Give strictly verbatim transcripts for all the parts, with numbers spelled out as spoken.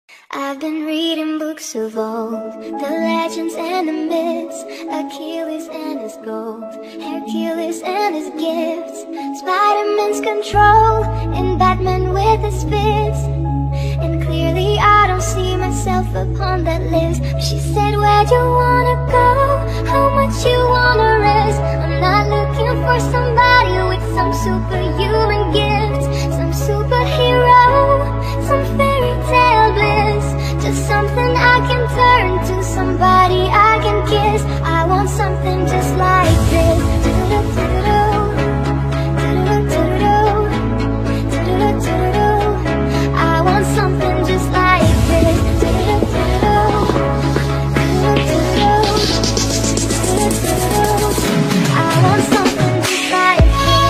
I've been reading books of old, the legends and the myths, Achilles and his gold, Hercules and his gifts, Spider-Man's control, and Batman with his fists. And clearly I don't see myself upon that list. She said, where'd you wanna go? How much you wanna risk? I'm not looking for somebody with some superhuman gifts, some superhero, some fairy tale bliss. Just something I can turn to, somebody I can kiss. I want something just like this. I want something just like this. I want something just like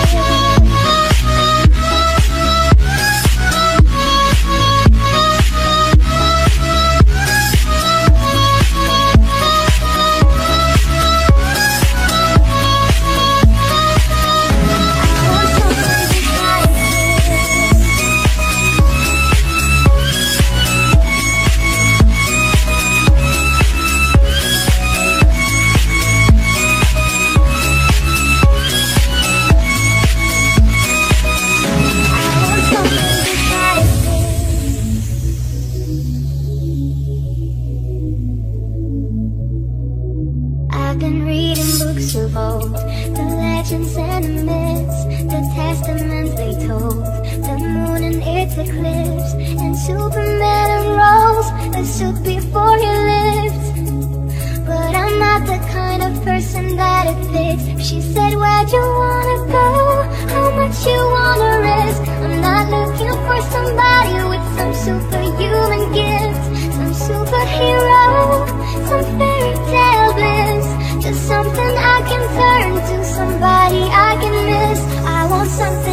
I've been reading books of old, the legends and the myths, the testaments they told, the moon and its eclipse, and Superman unrolls a suit before he lives. But I'm not the kind of person that it fits. She said, where'd you wanna go? How much you wanna risk? I'm not looking for somebody with some superhuman gifts, some superhero, some fairy tale bliss. Just something I can turn to, somebody I can miss. I want something